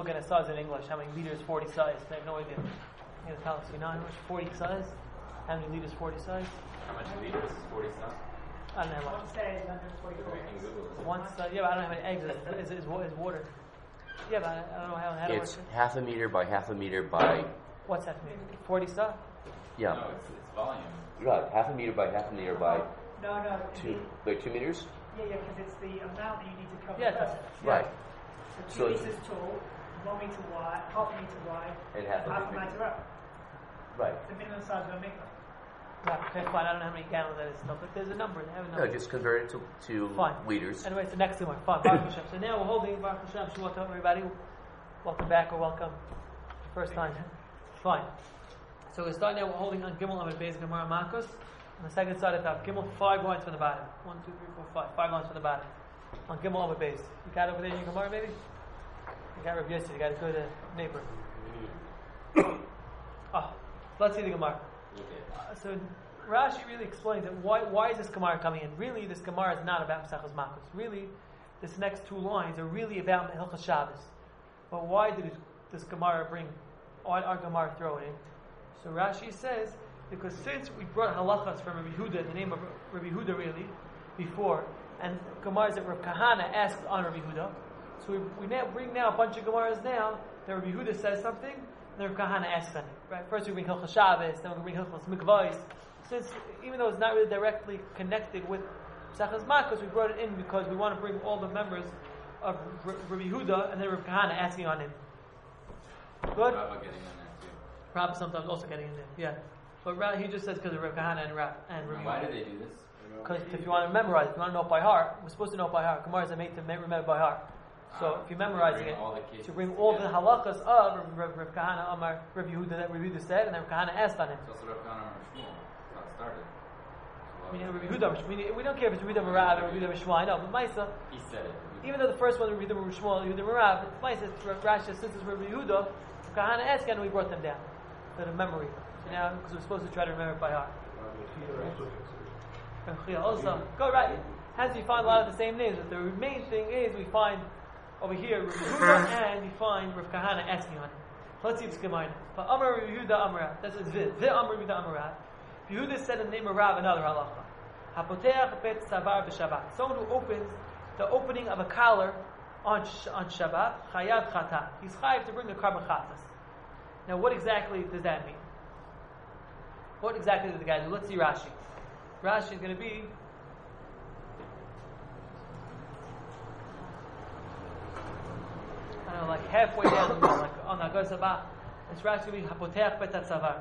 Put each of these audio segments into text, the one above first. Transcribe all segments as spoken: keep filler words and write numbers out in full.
looking at size in English. How many liters forty size? I have no idea. You know, tell us, you know how much forty size? How many liters forty size? How much liters is forty size? I don't know. One say is under forty-four. One size, yeah, but I don't know how many eggs is, is, is, is water. Yeah, but I, I don't know how, how to It's work it. half a meter by half a meter by, What's that mean? forty size? yeah, No, it's, it's volume. right, half a meter by half a meter by No, no. two, the- like two meters? Yeah, yeah, because it's the amount that you need to cover Yeah, first. that's- Right. So So two it's- meters tall, one meter wide, half a meter wide, And half a half a meter. meter up. Right. The minimum size of a mikvah. Yeah, okay, fine. I don't know how many gallons that is, but there's a number. They have a No, number. just convert it to, to Fine. liters. Anyway, it's the next one. Fine. Baruch Hashem. So now we're holding Baruch Hashem. Shavua Tov, everybody. Welcome back or welcome. First time. Fine. So we're starting now. We're holding on Gimel Amid Beis Gemara Makos. On the second side of that, Gimel, five lines from the bottom. One, two, three, four, five. Five lines from the bottom. On Gimel Amid Beis. You got it over there in your Gemara, maybe? You got Rabbi Yossi. You got a good uh, neighbor. Ah, let's see the Gemara. Uh, so Rashi really explains that why why is this Gemara coming in? Really, this Gemara is not about Mesachos Makos. Really, this next two lines are really about Hilchos Shabbos. But why did this Gemara bring? Why our Gemara throw it in? So Rashi says because since we brought halachas from Rabbi Huda, the name of Rabbi Huda really before, and Gemaras that Rav Kahana asked on Rabbi Huda, so we, we now bring now a bunch of Gemaras now that Rabbi Huda says something. And Rav Kahana asks on it. Right? First we bring Hilchos Shabbos, then we bring Hilchos Mikvahs. Since even though it's not really directly connected with Mesachos Makos, we brought it in because we want to bring all the members of R- Rabbi Huda and then Rav Kahana asking on him. Good. Rabbi getting in there too. Rabbi sometimes also getting in there. Yeah, but Rabbi, he just says because of Rav Kahana and Rab and Rabbi. And why did they do this? Because if you want to memorize, if you want to know it by heart, we're supposed to know it by heart. Gemaras are made to remember by heart. So if you're memorizing it, to bring all the halachas of Rav, Rav Kahana Amar Rabbi Yehuda that Rabbi Yehuda said, and then Rav Kahana asked on him. It's also Rav Kahana or Shmuel. That's how it started. So Meaning Rabbi Yehuda, meaning, we don't care if it's Rabbi Yehuda Rav or Rabbi Yehuda Shmuel. I know, but Maisa, he said it. even though the first one Rabbi Yehuda Shmuel, Yehuda Rav, it's Maisa, Rashi since it's Rabbi Yehuda, Rav Kahana asked, and we brought them down to the memory. So now, because we're supposed to try to remember it by heart. Also, go right. Hence, we find a lot of the same names, but the main thing is we find over here Rabbi Yehuda and we find Rav Kahana asking on it. Let's see this Gemara. But Amar Rabbi Yehuda Amar, that's his vid. The Amar Rabbi Yehuda Amar. Yehuda said in the name of Rav another halacha. Hapoteach bet savar b'Shabbat. Someone who opens the opening of a collar on on Shabbat, chayav chata. He's chayav to bring a carbon chatas. Now, what exactly does that mean? What exactly does the guy do? Let's see Rashi. Rashi is going to be I don't know, like halfway down the middle, like on Agos Haba. It's Rashi going to be Hapoteach bet Tzavar.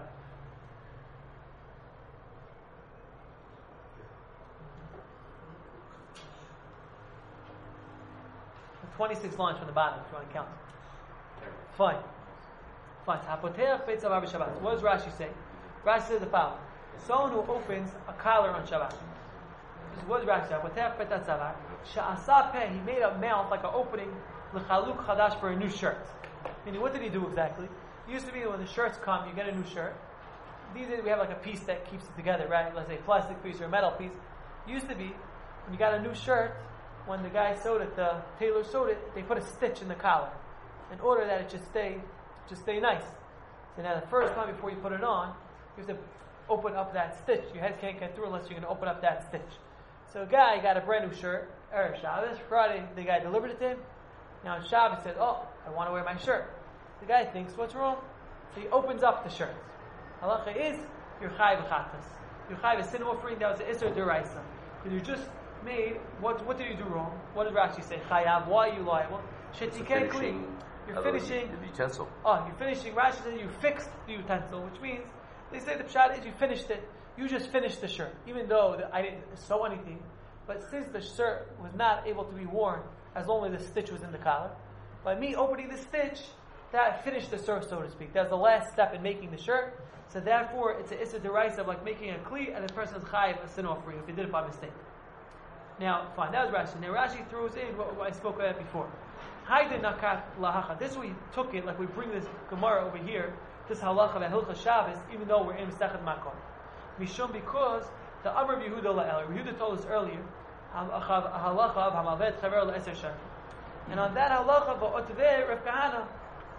twenty-six lines from the bottom, if you want to count. Fine. Fine. Hapoteach bet Tzavar b'Shabbat. What does Rashi say? Rashi says the following. Someone who opens a collar on Shabbat. This is what Rashi says. Hapoteach bet Tzavar. Sha'asa peh, he made a mouth like an opening l'chaluk chadash for a new shirt. Meaning, what did he do exactly? It used to be when the shirts come, you get a new shirt. These days we have like a piece that keeps it together, right? Let's say a plastic piece or a metal piece. It used to be, when you got a new shirt, when the guy sewed it, the tailor sewed it, they put a stitch in the collar in order that it should stay, just stay nice. So now the first time before you put it on, you have to open up that stitch. Your head can't get through unless you're going to open up that stitch. So a guy got a brand new shirt, Erev Shabbos, Friday, the guy delivered it to him. Now on Shabbos said, oh, I want to wear my shirt. The guy thinks, what's wrong? So he opens up the shirt. Halacha is, you're chayiv v'chatas. You're chayiv a sin offering, that was the Isser D'Oraisa. Because you just made, what what did you do wrong? What did Rashi say? Chayav, why are you liable? Shetikei kli. You're finishing. The utensil. Oh, you're finishing. Rashi says you fixed the utensil, which means, they say the pshat is you finished it. You just finished the shirt. Even though the, I didn't sew anything. But since the shirt was not able to be worn as long as the stitch was in the collar, by me opening the stitch, that finished the shirt, so to speak. That's the last step in making the shirt. So therefore, it's an Issa D'Oraisa of like making a kli, and the person's chayiv a sin offering if he did it by mistake. Now, fine, that was Rashi. Now Rashi throws in what, what I spoke about before. Haide nakat lahacha. This we took it, like we bring this Gemara over here, this halacha of Hilchos Shabbos, even though we're in Masechet Makot. Mishum, because the Amar of Yehuda la'el. Yehuda told us earlier, halacha of Hamalvet Chaver la'eser shekel. And on that halacha, va'otveh Rav Kahana,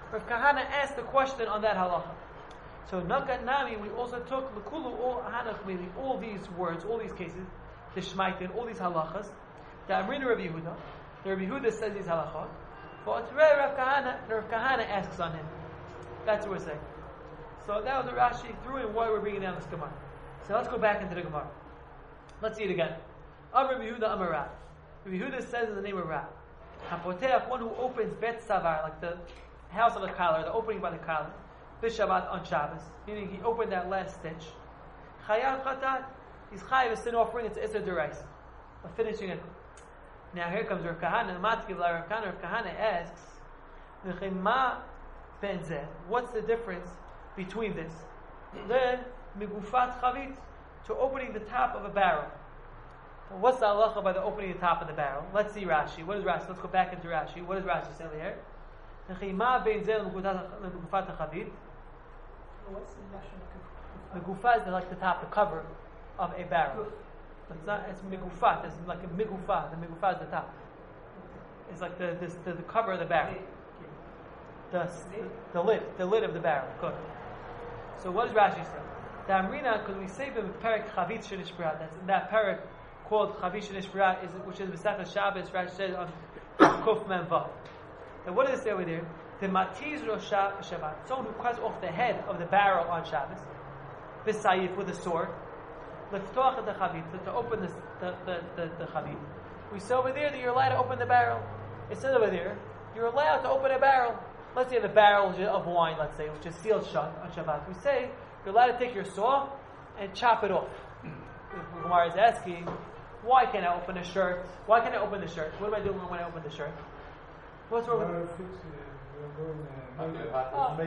Rav Kahana asked the question on that halacha. So Nakat Nami, we also took L'kulu all Hanach Mili, all these words, all these cases, the Shmaitin, all these halachas, the Amrina Rav Yehuda, the Rav Yehuda says these halachot, for Atzrei Rav Kahana, and Rav Kahana asks on him. That's what we're saying. So that was the Rashi threw in why we're bringing down this Gemara. So let's go back into the Gemara. Let's see it again. Amr Rav Yehuda Amar Rav. Rav Yehuda says in the name of Rav, Hapoteach, one who opens Bet Savar, like the house of the collar, the opening by the collar, Bishabat on Shabbos, meaning he opened that last stitch. Chayav Chatat, he's chayav a sin offering, it's Isser Derais, a finishing it. Now here comes Rav Kahana, Matkiv La Rav Kahana, Rav Kahana asks, V'chema ben zeh, what's the difference between this? Then, Migufat Chavit, to opening the top of a barrel. Well, what's the halacha by the opening the top of the barrel? Let's see Rashi. What is Rashi? Let's go back into Rashi. What does Rashi say here? V'chema ben zeh Migufat Chavit. What's the national The gufa is like the top, the cover of a barrel. It's not. It's migufat. It's like a migufa. The migufa is the top. It's like the this, the, the cover of the barrel. The, the the lid, the lid of the barrel. Good. So what does Rashi say? The Amrina, because we say the parak chavit shenishbra. That's in that parak called chavit shenishbra, is which is Masechah Shabbos. Rashi says on Kuf Mem Vav. And what does it say over there? The matiz rosha Shabbat. Someone who cuts off the head of the barrel on Shabbos. B'sayif, with a sword. L'ftoach the chavit, to open this, the the the, the chavit. We say over there that you're allowed to open the barrel. It says over there you're allowed to open a barrel. Let's say the barrel of wine, let's say, which is sealed shut on Shabbat. We say you're allowed to take your saw and chop it off. The Gemara is asking, why can't I open a shirt? Why can't I open the shirt? What am I doing when I open the shirt? What's wrong with Oh.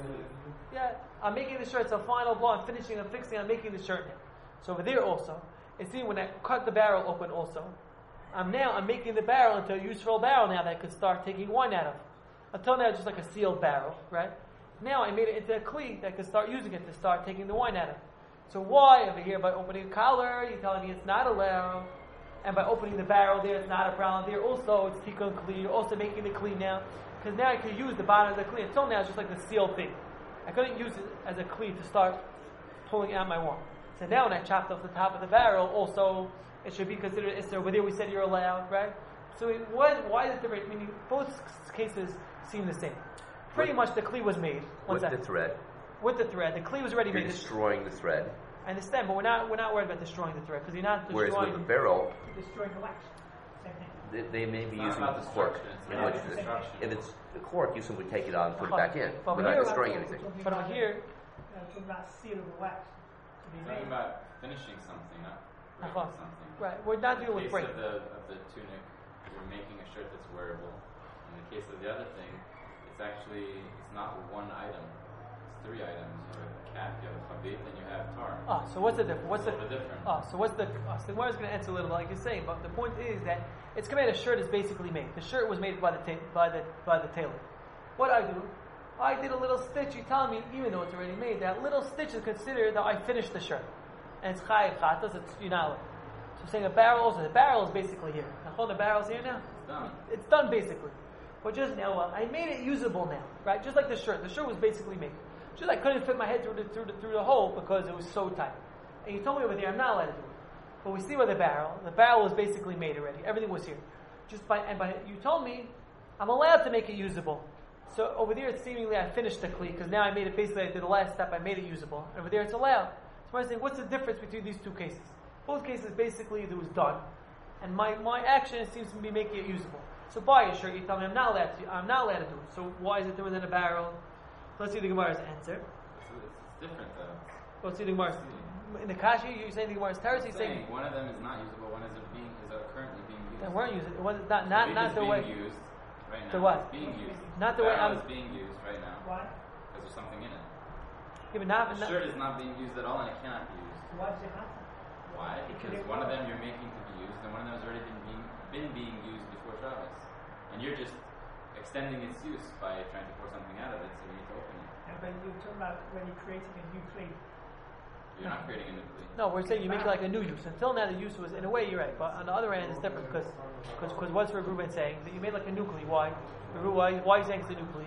Yeah, I'm making the shirt. It's a final blow. I'm finishing. I'm fixing. I'm making the shirt now. So over there also, it's see when I cut the barrel open also, I'm now I'm making the barrel into a useful barrel now that I could start taking wine out of. Until now, it's just like a sealed barrel, right? Now I made it into a kli that I could start using it to start taking the wine out of. So why over here by opening a collar, you're telling me it's not allowed, and by opening the barrel there, it's not a problem. There also it's tikkun kli. You're also making the kli now. Because now I could use the bottom of the kli. Until now, it's just like the sealed thing. I couldn't use it as a kli to start pulling out my wine. So now when I chopped off the top of the barrel, also, it should be considered Isser. Over there we said you're allowed, right? So it, what, why is it different? Meaning, both cases seem the same. Pretty with, much the kli was made. One with second. the thread. With the thread. The kli was already You're made. destroying the thread. I understand, but we're not, we're not worried about destroying the thread. Because you're not destroying... Whereas with the barrel... Destroying the wax. Same thing. They, they may be It's using not the about cork, destruction, it's in about which the, destruction. if it's the cork, you simply take it out and put it Uh-huh. back in But without here- destroying anything. But over here... Uh, talking about seal of the wax to be It's made. talking about finishing something, not breaking Uh-huh. something. Right, we're not In dealing the with case break. of the, of the tunic, you're making a shirt that's wearable. In the case of the other thing, it's actually, it's not one item. It's three items. You have a cap, you have a chavit, and you have tar. Ah, so what's the difference? What's It's the... a little bit different. Ah, so what's the... Uh, so Gemara is going to answer a little like you're saying, but the point is that it's command a shirt is basically made. The shirt was made by the ta- by the by the tailor. What I do, I did a little stitch. You tell me, even though it's already made, that little stitch is considered that I finished the shirt, and it's chayiv chatas. It's you're not allowed. So I'm saying a barrel also. The barrel is basically here. Now hold the barrel's here now. It's done. It's done basically. But just now, uh, I made it usable now, right? Just like the shirt. The shirt was basically made. Just I couldn't fit my head through the through the through the hole because it was so tight. And you told me over there, I'm not allowed to do it. But we see with the barrel, the barrel was basically made already. Everything was here. Just by and by you told me, I'm allowed to make it usable. So over there, it's seemingly I finished the kli because now I made it basically. I did the last step. I made it usable. Over there, it's allowed. So I'm saying, what's the difference between these two cases? Both cases basically it was done, and my, my action seems to be making it usable. So buy a shirt. You tell me I'm not allowed to. I'm not allowed to do it. So why is it different than a barrel? Let's see the Gemara's answer. It's, it's different though. Let's see the Gemara's. In the Kashi, you're saying the Gemara's Teres. He's saying saying one of them is not usable, one is being is uh, currently being used. they weren't using it. Was not not Chavit not is the being way. used right now. The what? It's being used. Not the way Barrel I'm- is being used right now Why? because there's something in it. Yeah, but not, The not, shirt is not being used at all, and it cannot be used. Why does it matter? Why? Because it one of work? them you're making to be used, and one of them has already been being, been being used before Shabbos, and you're just extending its use by trying to pour something out of it, so you need to open it. Yeah, but you're talking about when you're creating a new clay. You're not creating a new plea. no, we're saying you make it like a new use. Until now, the use was in a way you're right, but on the other hand, it's different because because what's Rav Reuben saying that you made like a nuclei? Why? Rav Reuben, why why are you saying it's a nuclei?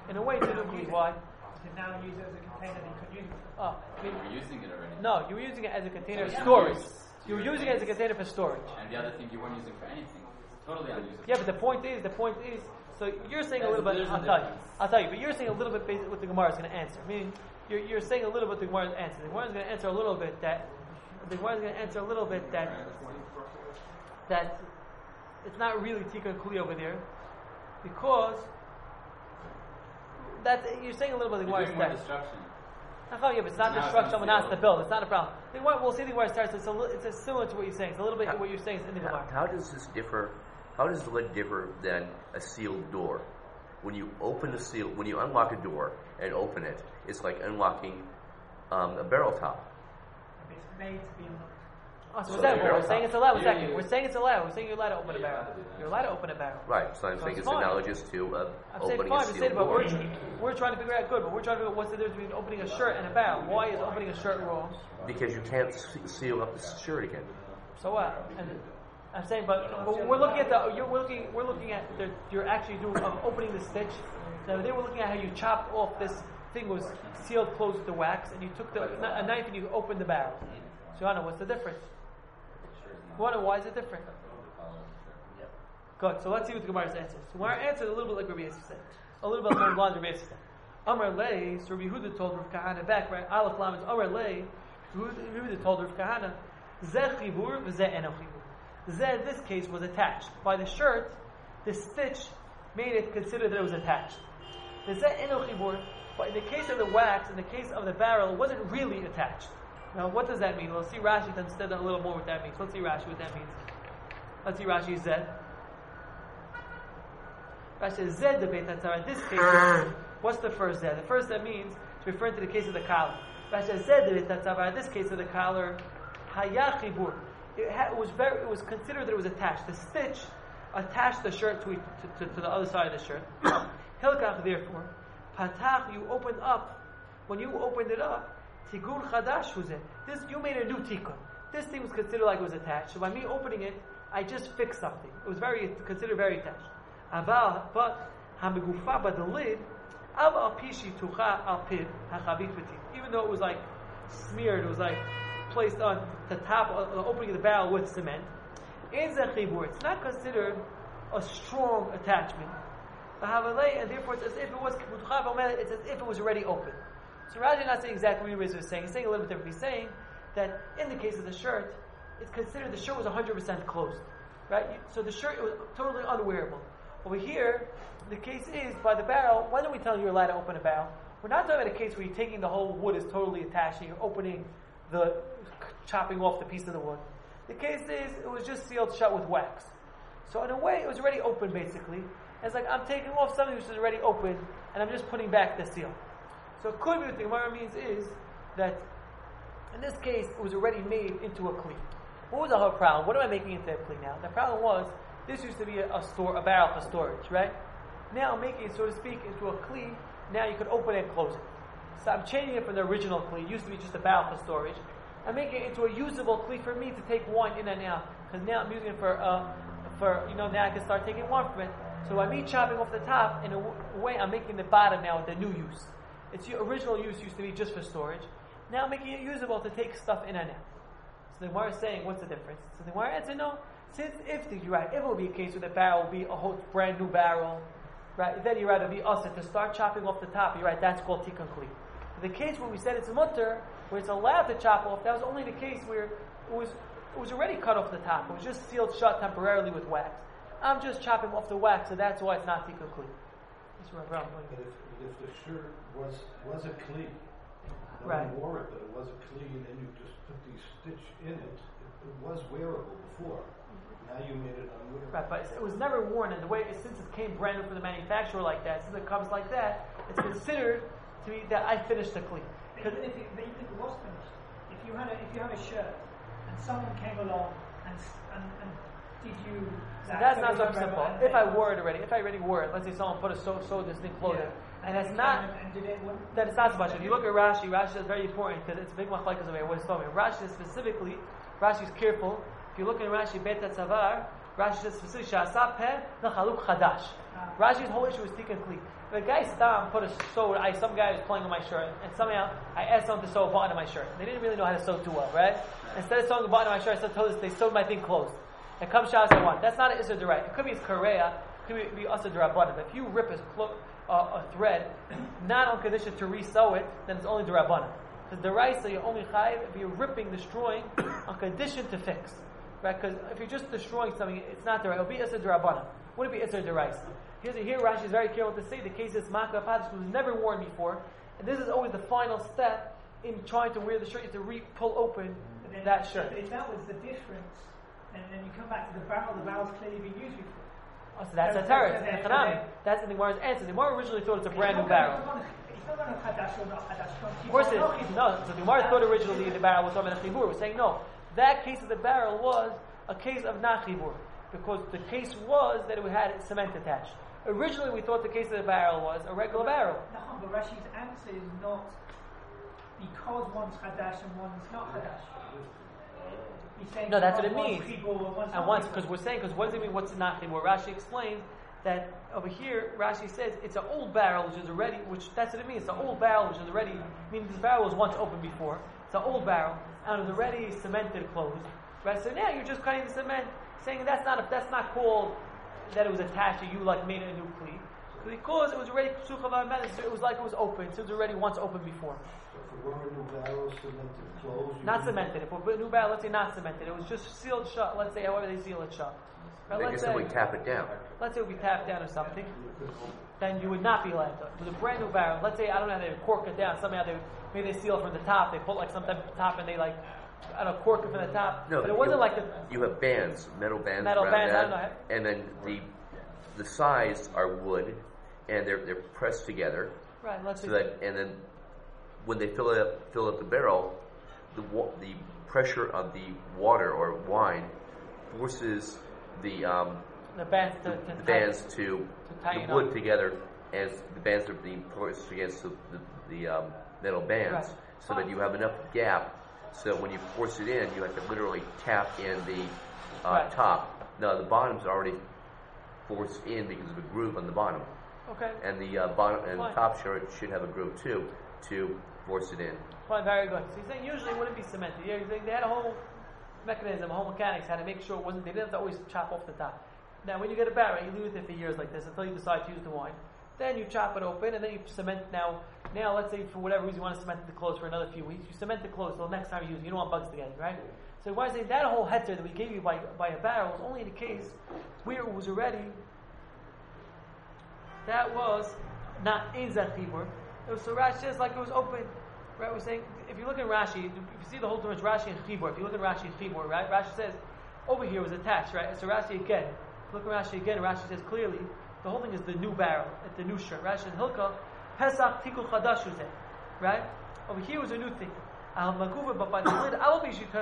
In a way, tikkun kli. Why? You can now use it as a container that you could use it. Oh, I mean, We're using it already. no, you were using it as a container of Yeah. storage. Use You were your using it as a things. container for storage. And the other thing you weren't using for anything. It's totally unusable. Yeah, but the point is, the point is, so you're saying a There's- little bit. there's a I'll tell you. difference. I'll tell you. But you're saying a little bit based what the Gemara is going to answer. I mean, you're you're saying a little bit the Gemara's answer. The Gemara is going to answer a little bit that the Gemara is going to answer a little bit that that it's not really tikkun kli over there because that's you're saying a little bit the You're Gemara's doing more text. destruction. Yeah, but it's not Now it's destruction when that's the unsealed. build. It's not a problem. The Gemara, we'll see the Gemara starts. It's a li- it's a similar to what you're saying. It's a little bit what you're saying is in the How, Gemara. how does this differ? How does the lid differ than a sealed door? When you open the seal, when you unlock a door and open it, it's like unlocking um, a barrel top. If it's made to be unlocked. Oh, so So what's that? there you We're go. saying it's allowed. One Yeah, second. yeah. We're saying it's allowed. We're saying you're allowed to open a Yeah, barrel. you're allowed to do that. You're allowed to open a barrel. Right. So I'm So saying it's it's fine. analogous to uh, I'm saying opening fine, a just say sealed it, but door. we're, we're trying to figure out good, but we're trying to figure out what's the difference between opening a shirt and a barrel. Why is opening a shirt wrong? Because you can't se- seal up the shirt again. So what? And I'm saying, but, but we're looking at the you're we're looking we're looking at the you're actually doing um, opening the stitch. Now they were looking at how you chopped off this thing was sealed closed with the wax, and you took the a knife and you opened the barrel. So I know what's the difference. What? Why is it different? Good. So let's see what the Gemara's answer is. So Gemara answered a little bit like Rabbi Yossi said, a little bit along the lines of Rabbi Yossi said. Amar lei. So Rabbi Yehuda told Rav Kahana back right. Aleph Lamed. Amar lei. Rabbi Yehuda told Rav Kahana, Zeh chibur v'zeh eno chibur. Zeh, in this case, was attached by the shirt. The stitch made it consider that it was attached. The zeh eno chibur. But in the case of the wax, in the case of the barrel, it wasn't really attached. Now, what does that mean? We'll see Rashi to understand a little more what that means. Let's see Rashi what that means. Let's see Rashi Zed. Rashi says Zed the Beit HaTzara. In this case, what's the first Zed? The first Zed means it's referring to the case of the collar. Rashi says Zed the Beit HaTzara. In this case of the collar, Hayachibur. It, ha- it was very. It was considered that it was attached. The stitch attached the shirt to, to, to, to the other side of the shirt. Hilkach, therefore, Patach, you opened up. When you opened it up, Tigun Chadash was it. This you made a new tikkun. This thing was considered like it was attached. So by me opening it, I just fixed something. It was very considered very attached. Aval, but Hamigufa, but the lid, Aval Pishi Tucha Al Pid Hachavit Petit. Even though it was like smeared, it was like placed on the top of the opening of the barrel with cement. In Zechibur, it's not considered a strong attachment. And therefore, it's as if it was it's as if it was already open. So Rashi is not saying exactly what he was saying. He's saying a little bit different. He's saying that in the case of the shirt, it's considered the shirt was one hundred percent closed, right? So the shirt was totally unwearable. Over here, the case is by the barrel. Why don't we tell you you're allowed to open a barrel? We're not talking about a case where you're taking the whole wood is totally attached and you're opening the, chopping off the piece of the wood. The case is it was just sealed shut with wax. So in a way, it was already open basically. It's like I'm taking off something which is already open and I'm just putting back the seal. So it could be what the Gemara means is that in this case it was already made into a kli. What was the whole problem? What am I making into a kli now? The problem was this used to be a, a store, a barrel for storage, right? Now I'm making it, so to speak, into a kli. Now you could open it and close it. So I'm changing it from the original kli. It used to be just a barrel for storage. I'm making it into a usable kli for me to take wine in and out. Because now I'm using it for, uh, for you know, now I can start taking wine from it. So by me chopping off the top, in a w- way, I'm making the bottom now the new use. Its original use used to be just for storage. Now I'm making it usable to take stuff in and out. So the Gemara is saying, what's the difference? So the Gemara answers, no. Since if the, you're right, if it would be a case where the barrel would be a whole brand new barrel, right? Then you're right, it would be us to start chopping off the top. You're right, that's called tikkun kli. The case where we said it's mutter, where it's allowed to chop off, that was only the case where it was it was already cut off the top. It was just sealed shut temporarily with wax. I'm just chopping off the wax, so that's why it's not tikkun kli. That's right, Ram. But if, if the shirt was was a kli, no Right. one wore it, but it was a kli, and then you just put the stitch in it, it, it was wearable before. Now you made it unwearable. Right, but it was never worn, and the way since it came brand new from the manufacturer like that, since it comes like that, it's considered to be that I finished the kli. But even if it, but even if it was finished, if you had a if you have a shirt and someone came along and s- and, and did you So that's not so simple. and If they- I wore it already, if I already wore it, let's say someone put a sew, sewed this thing clothing, Yeah. and it's they not, came and did it when- then it's not so much. If you look at Rashi, Rashi is very important because it's a big machlekes over here. What it's talking about. Rashi is specifically, Rashi is careful. If you look in Rashi Beit HaTzavar, Rashi says specifically Sha'asah peh l'chaluk chadash. Ah. Rashi's whole issue is tikkun kli. If a guy stam put a sew, I some guy was pulling on my shirt, and somehow I asked someone to sew a button on my shirt. They didn't really know how to sew too well, right? Instead of sewing a button on my shirt, I told us they sewed my thing closed. And come Shabbos I want. That's not an Isser D'Oraisa. It could be a Korea, it could be, be Isser D'Rabbanan. If you rip a, clo- uh, a thread, not on condition to re-sew it, then it's only D'Rabbanan. Because D'Oraisa, you're only chayiv if you're ripping, destroying, on condition to fix. Right? Because if you're just destroying something, it's not D'Oraisa. It'll be Isser D'Rabbanan. Wouldn't be Isser D'Oraisa. Here's here Rashi is very careful to say the case is Maka Padish was never worn before, and this is always the final step in trying to wear the shirt. You have to re-pull open then that shirt. If that was the difference, and then you come back to the barrel, the barrel's clearly been used before. Oh, so that's a terror. That's the That's the Gemara's answer. The Gemara originally thought it's a brand new barrel. It's not going to Chadash or not Chadash. Of course it is. No, so the Gemara thought originally the barrel was talking about Chibur. We're saying no. That case of the barrel was a case of not Chibur, because the case was that it had cement attached. Originally, we thought the case of the barrel was a regular barrel. No, but Rashi's answer is not because one's Chadash and one's not Chadash. He's saying No, that's what it one's means. Chibur and one's And not once, Chibur. because we're saying, because what does it mean? What's not Chibur? Rashi explains that over here, Rashi says it's an old barrel which is already, which that's what it means. It's an old barrel which is already, meaning this barrel was once open before. It's an old barrel and it was already cemented closed. Right? So now you're just cutting the cement, saying that's not a, that's not called that it was attached to you like made a new cleat. Because it was already it was like it was open, so it was already once open before. So if it were a new barrel, cemented, closed. you Not wouldn't- cemented. If it were a new barrel, let's say not cemented, it was just sealed shut. Let's say however they seal it shut. Right, They let's just say simply tap it down. let's say we tap down or something, then you would not be allowed to. With a brand new barrel, let's say I don't know how they cork it down. Somehow they maybe they seal it from the top. They put like some type of top and they like I don't know cork it from the top. No, but it wasn't you, like the you have bands, metal bands Metal around bands, I that, don't know. and then the the sides are wood, and they're they're pressed together. right. Let's So say that, and then when they fill it up, fill up the barrel, the wa- the pressure of the water or wine forces the um, the bands to, the, to the tighten- bands to to tighten the wood up. together as the bands are being pressed against the the, the um, metal bands, Right. so that you have enough gap so that when you force it in, you have to literally tap in the uh, Right. top. Now the bottom's already forced in because of a groove on the bottom, Okay. and the uh, bottom and the Fine. top shirt should have a groove too to force it in. Fine, very good. So he's saying usually it wouldn't be cemented. Yeah, he's saying they had a whole mechanism, a whole mechanics how to make sure it wasn't. They didn't have to always chop off the top. Now, when you get a barrel, you leave it there for years like this until you decide to use the wine. Then you chop it open, and then you cement. Now, now let's say for whatever reason you want to cement the clothes for another few weeks. You cement the clothes till next time you use it. You don't want bugs to get it, right? So why is saying that whole heter that we gave you by by a barrel was only in the case where it was already. That was not in Zachibur. It was so Rashi says like it was open. Right? We're saying if you look at Rashi, if you see the whole difference, Rashi and Chibur. If you look at Rashi and Chibur, right? Rashi says over here was attached, right? So Rashi again. Look at Rashi again. Rashi says clearly the whole thing is the new barrel, it's the new shirt. Rashi and Hilka, Pesach Tikul Chadash was it, right? Over here was a new thing. Al Maguva, but by the lid, Al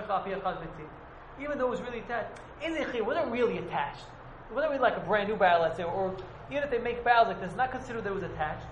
even though it was really attached, in the it wasn't really attached. It wasn't really like a brand new barrel, let's say, or even if they make barrels like this, it's not considered that it was attached.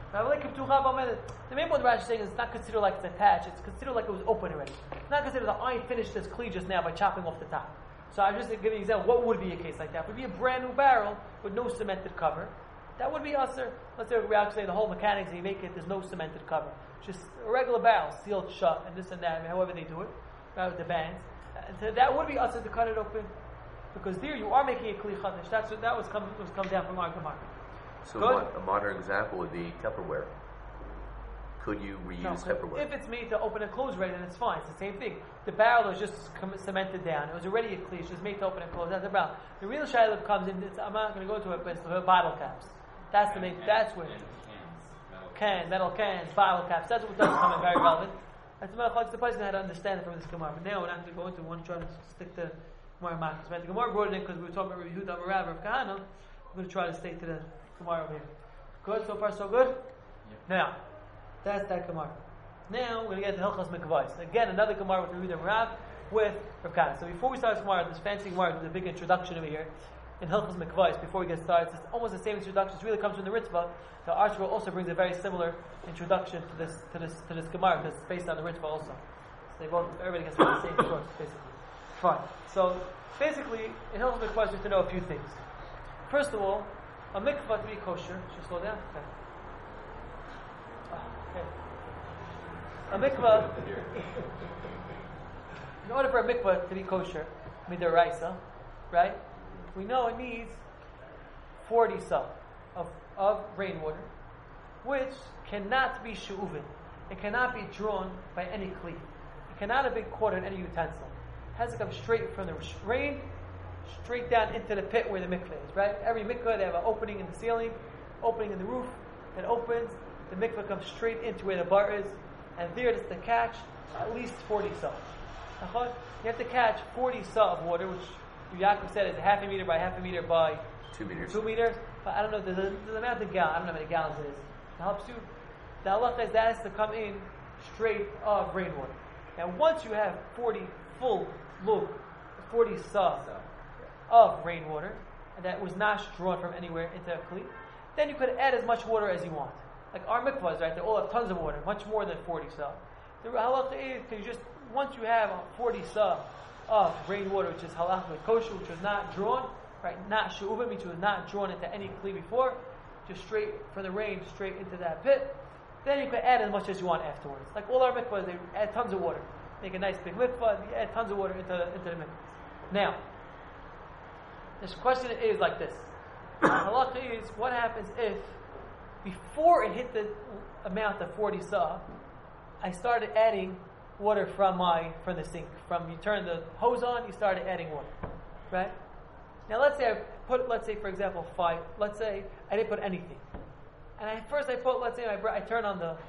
The main point Rashi is saying is it's not considered like it's attached, it's considered like it was open already. It's not considered that I finished this cleat just now by chopping off the top. So I'm just giving you an example. What would be a case like that? If it would be a brand new barrel with no cemented cover, that would be usher. Let's say we actually say the whole mechanics, they make it, there's no cemented cover. Just a regular barrel, sealed shut, and this and that, however they do it, right, with the bands. And so that would be usher to cut it open. Because there you are making a kli chadash. That's what that was come was come down from our Gemara. So Good. mo- a modern example would be Tupperware. Could you reuse No, Tupperware? if it's made to open and close right, then it's fine. It's the same thing. The barrel is just com- cemented down. It was already a kli. It's just made to open and close. That's the barrel. The real shayla comes in. It's, I'm not going to go to it, but it's the bottle caps. That's the main. And- That's where and cans, metal cans, metal cans, bottle caps. That's what does come in very relevant. That's the person had to understand it from this Gemara. But now we're not going to go into one. Trying to stick to Gemara Machas. The Gemara brought it in because we were talking about Yehuda Amarav of Kahana. We're going to try to stay to the Gemara over here. Good. So far, so good. Yep. Now, that's that Gemara. Now we're going to get to Hilchos Mikvais. Again, another Gemara with Yehuda Amarav with Rav Kahana. So before we start this Gemara, this fancy Gemara with a big introduction over here in Hilchos Mikvais. Before we get started, it's almost the same introduction. It really comes from the Ritva. The article also brings a very similar introduction to this to this to this Gemara because it's based on the Ritva also. So they both everybody gets the same source basically. Fine. So basically, in Hilchos Mikvais, we have to know a few things. First of all, a mikvah to be kosher. Should I slow down? Okay. A mikvah, in order for a mikvah to be kosher, midaraisa, right? We know it needs forty sa of, of rainwater, which cannot be she'uvin. It cannot be drawn by any kli. It cannot have been caught in any utensil. It has to come straight from the rain, straight down into the pit where the mikvah is, right? Every mikvah, they have an opening in the ceiling, opening in the roof, it opens, the mikvah comes straight into where the bar is, and there is to catch at least forty sa. You have to catch forty sa of water, which Yaakov said is a half a meter by half a meter by Two meters. Two meters. But I don't know, there's a, there's a amount of gallons, I don't know how many gallons it is. It helps you. The halacha is that has to come in straight of rainwater. Now once you have forty full lug, forty sa of rainwater, and that was not drawn from anywhere into a kli, then you could add as much water as you want. Like our mikvahs, right? They all have tons of water, much more than forty sa. The halacha is you just once you have forty sa of rainwater, which is halacha kosher, which was not drawn, right? Not she'uvim, which was not drawn into any kli before, just straight for the rain, straight into that pit. Then you can add as much as you want afterwards. Like all our mikvahs, they add tons of water. Make a nice big mikvah, you add tons of water into, into the mikvah. Now, this question is like this. Halacha is, what happens if, before it hit the amount of forty sa, I started adding water from my from the sink. From you turn the hose on, you started adding water, right? Now let's say I put, let's say for example, five. Let's say I didn't put anything, and I first I put, let's say I, I turn on the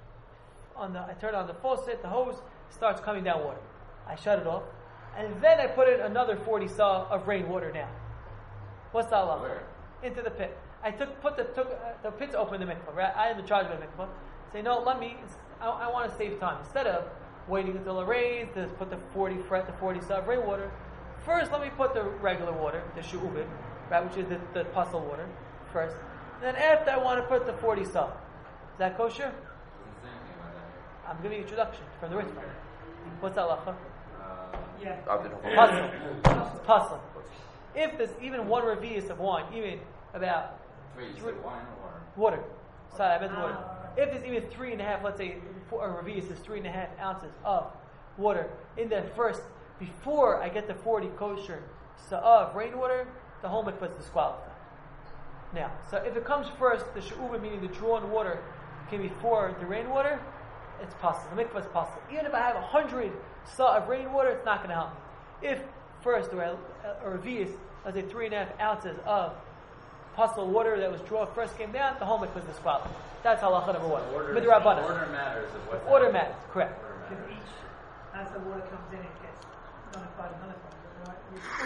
on the I turn on the faucet, the hose starts coming down water. I shut it off, and then I put in another forty sa of rainwater down. What's the halacha? Where? Into the pit. I took put the took uh, the pit's open the mikvah. Right? I am in charge of the mikvah. Say no, let me. I, I want to save time instead of waiting until it rains to put the forty fret the forty sa of rainwater. First, let me put the regular water, the she'uvin, right, which is the, the puzzle water, first. And then after, I want to put the forty sa. Is that kosher? Doesn't say anything about that here. I'm giving you introduction from the Ritva. What's halacha? Uh, Yeah. Of the- Puzzle. It's puzzle. If there's even one revius of wine, even about wait, you three- said wine or water. Sorry, I meant Ah. water. If there's even three and a half, let's say, four, a revius is three and a half ounces of water in the first, before I get the forty kosher sa of rainwater, the whole mikvah is disqualified. Now, so if it comes first, the she'uvah, meaning the drawn water, came before the rainwater, it's possible. The mikvah is possible. Even if I have a hundred sa of rainwater, it's not going to help me. If first, or a, a revius, let's say three and a half ounces of puzzle water that was drawn first came down, the whole mikvah is disqualified. That's halacha number one. order, Midrabanan. order matters of what's Order happening. matters, correct. Order Because matters. each, as the water comes in, it gets nullified and nullified, right?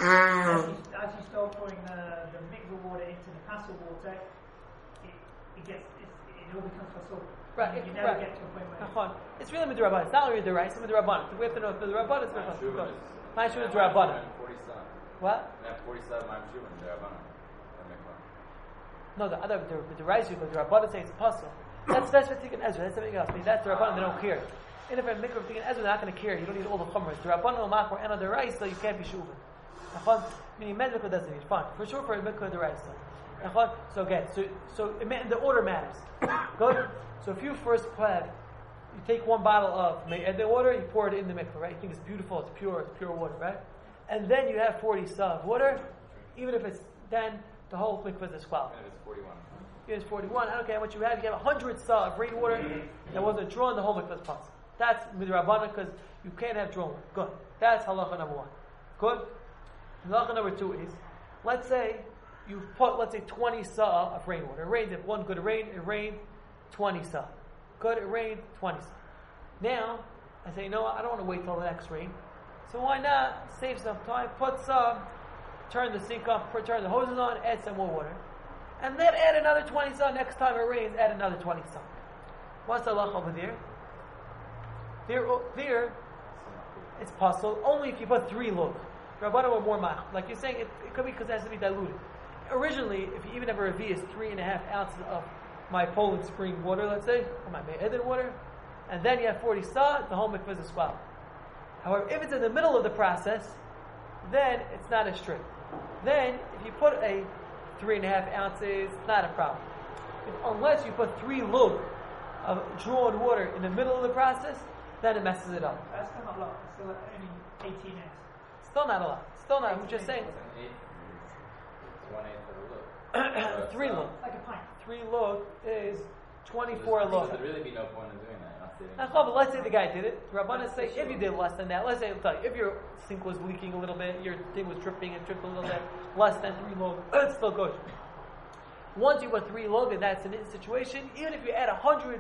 As you, as you start pouring the, the mikvah water into the pasul water, it, it gets, it, it all becomes pasul. Right, You it- never right. get to a point where Nachon. It's really midrabanan. It's not really midrabanan. It's midrabanan. We have to know if the midrabanan is Ma'am midrabanan. Shuvin is- Ma'am Shuvin is Ma'am midrabanan. Shuvin, forty-seven. What? That forty-seven Ma'am Shuvin, Derabanan. That make one. No, the other the, the Raisi, but the Rabbanan say it's a puzzle. That's that's what Tikkun Ezra. That's something else. I mean, that's the Rabbanan. They don't care. And if a mikvah of Tikkun Ezra, they're not going to care. You don't need all the chumras. The Rabbanan will makor and the Raisi, you can't be shuvin. Nachon. Meaning, men mikvah doesn't need fine for sure for a mikvah the Raisi. Nachon. So again, so so it, ma- the order matters. Good. So if you first have, you take one bottle of me'ed water, you pour it in the mikvah, right? You think it's beautiful, it's pure, it's pure water, right? And then you have forty sa of water, even if it's then the whole mikvah is disqualified. And it's forty-one. It is forty-one. I don't care what you have. You have one hundred sa of rainwater that wasn't drawn, the whole mikvah is possible. That's midrabanan because you can't have drawn water. Good. That's halacha number one. Good. Halacha number two is, let's say you put, let's say, twenty sa of rainwater. It rained. If one good rain, it rained twenty sa. Good, it rained twenty sa. Now, I say, you know what? I don't want to wait till the next rain. So why not save some time? Put some, turn the sink off, turn the hoses on, add some more water. And then add another twenty sa. Next time it rains, add another twenty sa. What's the halacha over there? There, there, it's possible only if you put three lug. Rabbanan were more mach. Like you're saying, it, it could be because it has to be diluted. Originally, if you even have a revius, three and a half ounces of my Poland spring water, let's say, or my Me'edin water, and then you have forty sa, the whole mikvah is swallowed. However, if it's in the middle of the process, then it's not as strict. Then, if you put a three and a half ounces, it's not a problem. If, unless you put three lug of drawn water in the middle of the process, then it messes it up. That's still not a lot. It's still like only eighteen minutes. Still not a lot. Still not. I'm just saying. It's an eighth. It's one eighth of a look. Three lug. Like a pint. Three lug is twenty-four lug. There's really be no point in doing that. You're not saving Now, but let's say the guy did it. Rabbanan say if you did less than that, let's say, I'll tell you, if your sink was leaking a little bit, your thing was dripping and dripped a little bit, less than three log, it's still good. Once you put three log, and that's an in situation, even if you add a hundred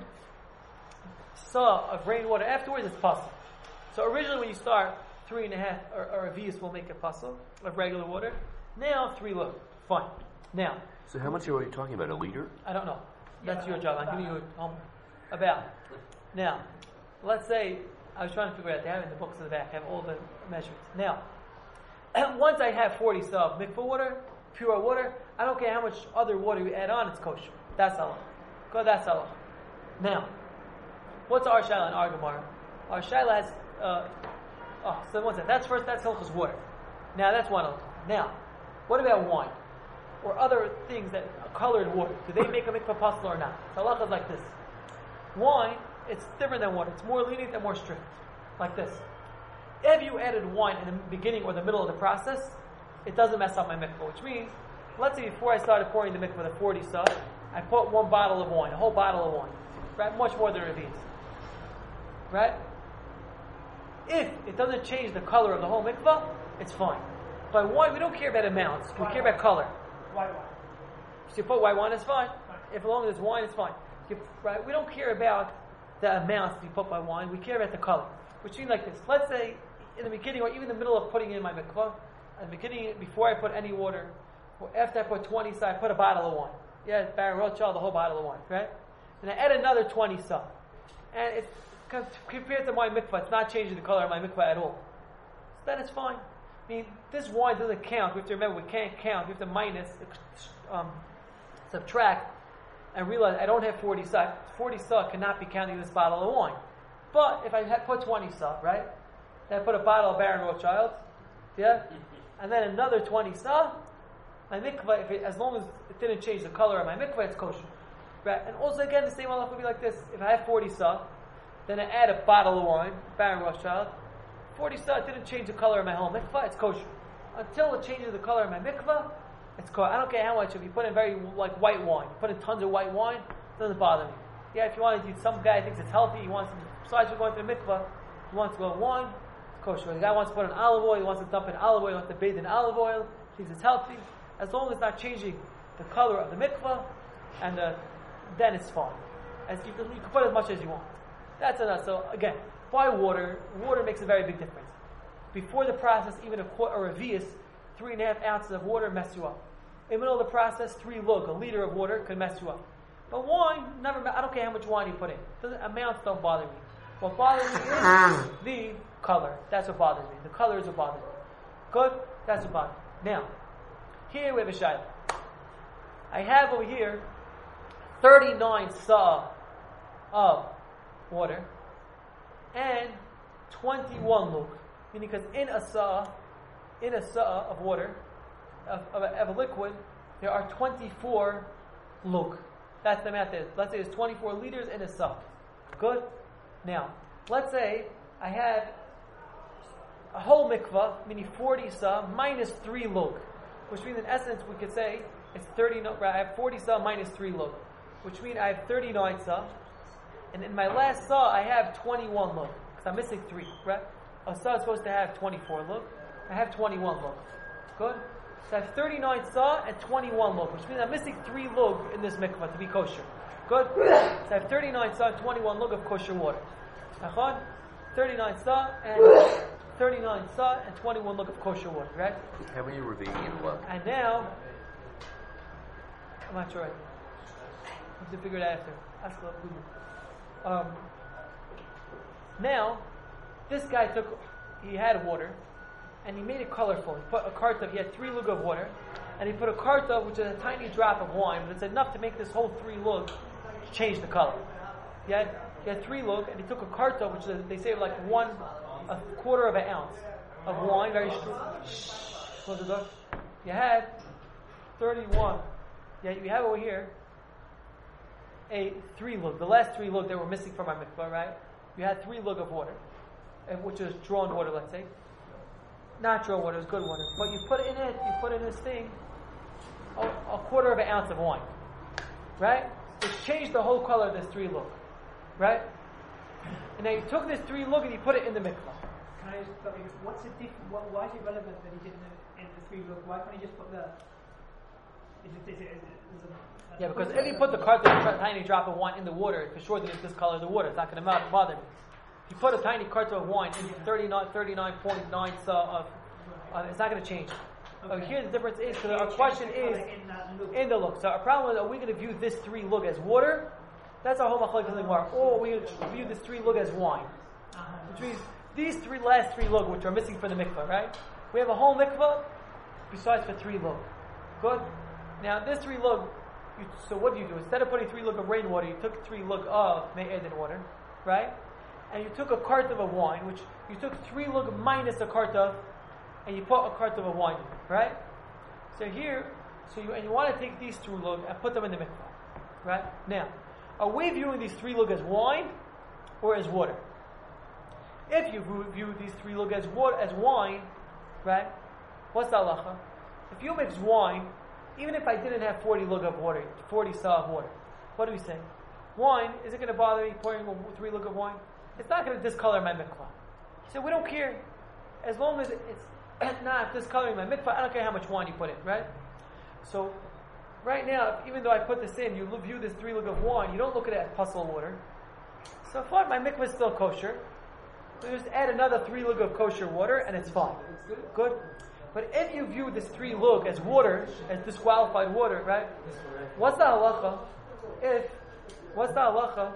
saw of rainwater afterwards, it's possible. So originally when you start, three and a half, or, or a vias will make a puzzle of regular water. Now, three log. Fine. Now. So how much are we talking about? A liter? I don't know. That's Yeah, your job. I'm giving you a, um, about. Now, let's say, I was trying to figure out, they have it in the books in the back, I have all the measurements. Now, once I have forty saw of mikvah water, pure water, I don't care how much other water you add on, it's kosher. That's Allah. Go, that's Allah. Now, what's our shaila and our Gemara? Our shaila has, uh, oh, so one second. That's first, that's Hilchos water. Now, that's one of them. Now, what about wine? Or other things that colored water. Do they make a mikvah puzzle or not? So halacha is like this. Wine, it's different than water. It's more lenient and more strict. Like this. If you added wine in the beginning or the middle of the process, it doesn't mess up my mikvah. Which means, let's say before I started pouring the mikvah, the forty saw, I put one bottle of wine, a whole bottle of wine. Right? Much more than Ravis. Right? If it doesn't change the color of the whole mikvah, it's fine. But wine, we don't care about amounts. We care about color. White wine. So you put white wine, it's fine. If as long as it's wine, it's fine. You, right? We don't care about the amounts you put by wine. We care about the color. Which means like this. Let's say in the beginning, or even in the middle of putting in my mikvah, at the beginning, before I put any water, or after I put twenty saw, I put a bottle of wine. Yeah, Baron Rothschild, the whole bottle of wine, right? And I add another twenty saw. And it's compared to my mikvah, it's not changing the color of my mikvah at all. So then it's fine. I mean, this wine doesn't count. We have to remember, we can't count. We have to minus, um, subtract, and realize I don't have forty saw. forty saw cannot be counting this bottle of wine. But if I had put twenty saw, right? Then I put a bottle of Baron Rothschild, yeah? And then another twenty saw, my mikvah, if it, as long as it didn't change the color of my mikvah, it's kosher. Right? And also, again, the same halach would be like this. If I have forty saw, then I add a bottle of wine, Baron Rothschild, forty saw, it didn't change the color of my whole mikvah, it's kosher. Until it changes the color of my mikvah, it's kosher. I don't care how much. If you put in very, like, white wine, you put in tons of white wine, it doesn't bother me. Yeah, if you want to do, some guy thinks it's healthy, he wants to, besides for going to the mikvah, he wants to go in wine, it's kosher. The guy wants to put in olive oil, he wants to dump in olive oil, he wants to bathe in olive oil, he thinks it's healthy. As long as it's not changing the color of the mikvah, and uh, then it's fine. As you can, you can put as much as you want. That's enough. So again, by water, water makes a very big difference. Before the process, even a quarter or a vias, three and a half ounces of water mess you up. In the middle of the process, three lug, a liter of water can mess you up. But wine, never. I don't care how much wine you put in. Doesn't, amounts don't bother me. What bothers me is the color. That's what bothers me. The color is what bothers me. Good? That's what bothers me. Now, here we have a shayla. I have over here thirty-nine saw of water and twenty-one lug. Meaning, because in a saw, in a saw of water, of, of, a, of a liquid, there are twenty-four lug. That's the math. Is. Let's say there's twenty-four liters in a saw. Good? Now, let's say I had a whole mikvah, meaning forty saw, minus three lug. Which means, in essence, we could say it's thirty. I have forty saw minus three lug. Which means I have thirty-nine saw. And in my last saw, I have twenty-one lug. Because I'm missing three, right? A saw is supposed to have twenty-four lug. I have twenty-one lug. Good? So I have thirty-nine saw and twenty-one lug, which means I'm missing three lug in this mikvah to be kosher. Good? So I have thirty-nine saw and twenty-one lug of kosher water. Nachon? thirty-nine saw and thirty-nine saw and twenty-one lug of kosher water, right? How many Ravini left? And now, I'm not sure. I have to figure it out after. Ask the um, Now, this guy took, he had water, and he made it colorful. He put a kartav, he had three lug of water, and he put a kartav, which is a tiny drop of wine, but it's enough to make this whole three lug change the color. He had, he had three lug, and he took a kartav, which is, they say, like one, a quarter of an ounce of wine, very strong. Close the door. You had thirty-one. Yeah, you have over here a three lug, the last three lug that were missing from our mikvah, right? You had three lug of water, which is drawn water, let's say. Not drawn water, it was good water. But you put in it, you put in this thing, a, a quarter of an ounce of wine, right? It changed the whole color of this three lug, right? And now you took this three lug and you put it in the mikvah. Can I just, what's the difference? What, why is it relevant that he did in the, in the three lug? Why can't he just put the? Is it, is it, is it, is it, Yeah, because if you put the cart, a tiny drop of wine in the water, for sure that it's discolor the water. It's not going to bother me. If you put a tiny carton of wine in thirty-nine point nine sa of, uh, it's not going to change. Okay. Uh, here the difference is, because our question is in the look. So our problem is, are we going to view this three lug as water? That's our whole machlokes in the Gemara. Or are we going to view this three lug as wine? Uh-huh. Which means these three last three lug, which are missing from the mikvah, right? We have a whole mikvah besides for three lug. Good? Now this three lug, you, so what do you do? Instead of putting three lug of rainwater, you took three lug of me'edin water, right? And you took a cart of wine, which you took three lug minus a cart of, and you put a cart of wine, right? So here, so you and you want to take these three lug and put them in the mikvah, right? Now, are we viewing these three lug as wine or as water? If you view these three lug as water as wine, right? What's the halacha? If you mix wine, even if I didn't have forty lug of water, forty sa of water, what do we say? Wine, is it going to bother me pouring three lug of wine? It's not going to discolor my mikvah. So we don't care. As long as it's not discoloring my mikvah, I don't care how much wine you put in, right? So, right now, even though I put this in, you view this three lug of wine, you don't look at it as puzzle water. So fine, my mikvah is still kosher. So you just add another three lug of kosher water, and it's fine. Good? But if you view this three lug as water, as disqualified water, right? What's the halacha? If, what's the halacha?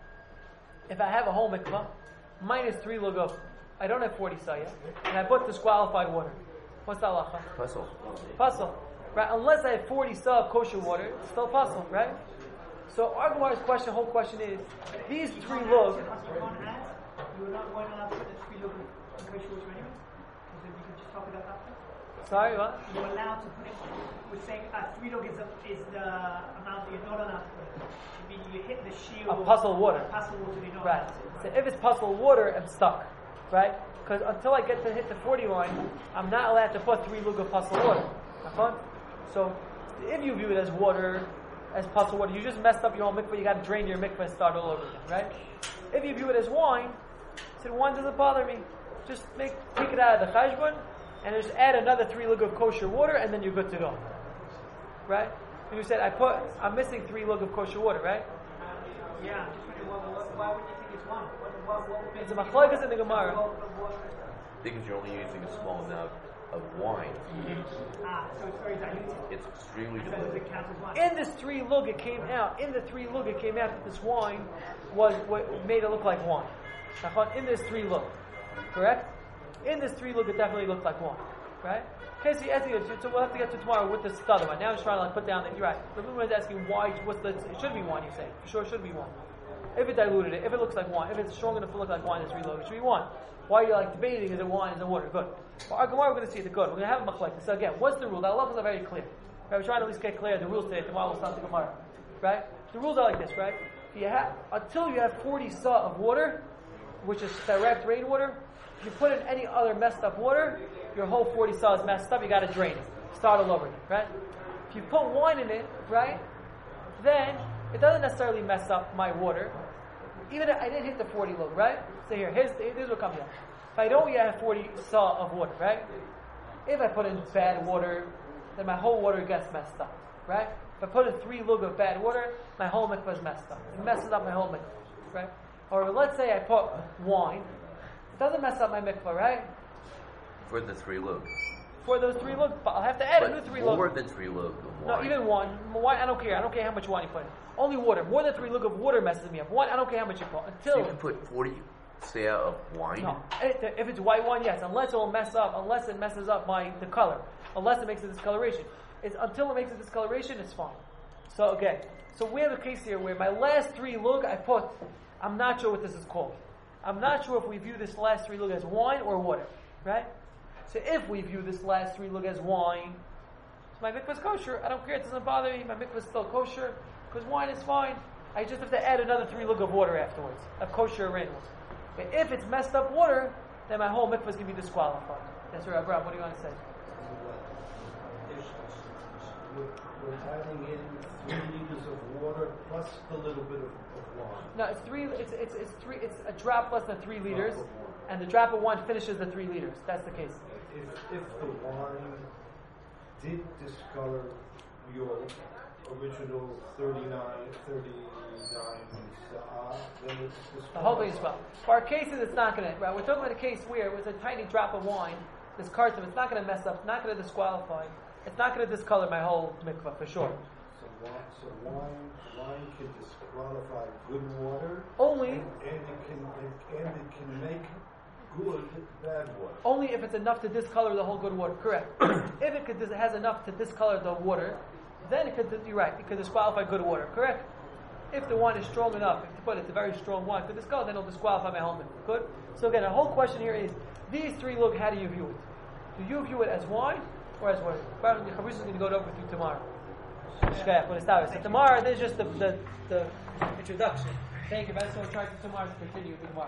If I have a whole mikvah, minus three lug of, I don't have forty sa yet, and I put disqualified water. What's the halacha? Puzzle. Puzzle. Right? Unless I have forty sa of kosher water, it's still puzzle, right? So our Gemara's question, whole question is, these three lug, you were not going to put the three lug of kosher water anyway? Because then you can just top it up after? sorry, what? You're allowed to put it, we're saying uh, three lug is, a, is the amount that you're not allowed to put it. I mean, you hit the shield. A puzzle water. Puzzle water, you're not right. allowed to. So if it's puzzle water, I'm stuck. Right? Because until I get to hit the forty line, I'm not allowed to put three lug of puzzle water. So if you view it as water, as puzzle water, you just messed up your own mikvah, you got to drain your mikvah and start all over again, right? If you view it as wine, so wine doesn't bother me. Just make take it out of the cheshbon and just add another three lug of kosher water, and then you're good to go. Right? And you said I put I'm missing three lug of kosher water, right? Yeah, I'm just wondering why, why would you think it's wine? What, what, what would It's a machlokes in the Gemara. Because you're only using a small amount of wine. Ah, so it's very diluted. It's extremely So does diluted. it count as wine? In this three lug, it came out. In the three lug, it came out that this wine was what made it look like wine. In this three lug, correct? In this three lug, it definitely looked like wine, right? Okay, so, you, so we'll have to get to tomorrow with this other one. Now I'm just trying to like put down that you're right. The woman is asking why. What's the? It should be wine. You say for sure it should be wine. If it diluted it, if it looks like wine, if it's strong enough to look like wine, it's three lug. It should be wine. Why are you like debating? Is it wine? Is it water? Good. Well, our Gemara, we're going to see the good. We're going to have a machlekes. So again, what's the rule? The halachas are very clear. Right? We're trying to at least get clear the rules today. Tomorrow we'll start the Gemara. Right? The rules are like this, right? If you have until you have forty sa of water, which is direct rainwater, if you put in any other messed up water, your whole forty sa is messed up. You got to drain it. Start all over again. Right? If you put wine in it, right, then it doesn't necessarily mess up my water. Even if I didn't hit the forty lug, right? So here, here's, here's what comes out. If I don't yet have forty sa of water, right? If I put in bad water, then my whole water gets messed up, right? If I put in three lug of bad water, my whole mikvah is messed up. It messes up my whole mikvah, right? Or let's say I put wine. It doesn't mess up my mikvah, right? For the three lug. For those three lug, but I'll have to add But a new three lug. more than three lug of No, wine. even one. Wine, I don't care. I don't care how much wine you put in. Only water. More than three lug of water messes me up. One, I don't care how much you put. So Until you can put forty sa of wine. no, if it's white wine, yes. Unless it will mess up. Unless it messes up my the color. Unless it makes a discoloration. It's until it makes a discoloration, it's fine. So okay. So we have a case here where my last three lug I put. I'm not sure what this is called. I'm not sure if we view this last three lug as wine or water, right? So if we view this last three lug as wine, my mikvah is kosher. I don't care. It doesn't bother me. My mikvah is still kosher because wine is fine. I just have to add another three lug of water afterwards, of kosher rainwater. But if it's messed up water, then my whole mikvah is going to be disqualified. That's right, Abraham. What do you want to say? We're adding in three liters of water plus a little bit of, of wine. No, it's three. It's it's it's three. It's a drop less than three liters, and the drop of wine finishes the three liters. That's the case. If if the wine did discolor your original thirty-nine, thirty-nine sa'ah, then it's The whole thing is well. For our cases, it's not going to. Right, we're talking about a case where it was a tiny drop of wine. This carton, it's not going to mess up. Not going to disqualify. It's not going to discolor my whole mikvah for sure. So wine, so wine, wine can disqualify good water. Only, and, and it can and, and it can make good bad water. only if it's enough to discolor the whole good water. Correct. If it could, it has enough to discolor the water, then it could. You're right. It could disqualify good water. Correct. If the wine is strong enough, if but it's a very strong wine, to discolor, then it'll disqualify my whole mikvah. Good. So again, the whole question here is: these three look. How do you view it? Do you view it as wine or as water? Probably Chavrush is going to go over with you tomorrow. So tomorrow, there's just the, the, the introduction. Thank you. That's what we're trying to tomorrow to continue with tomorrow.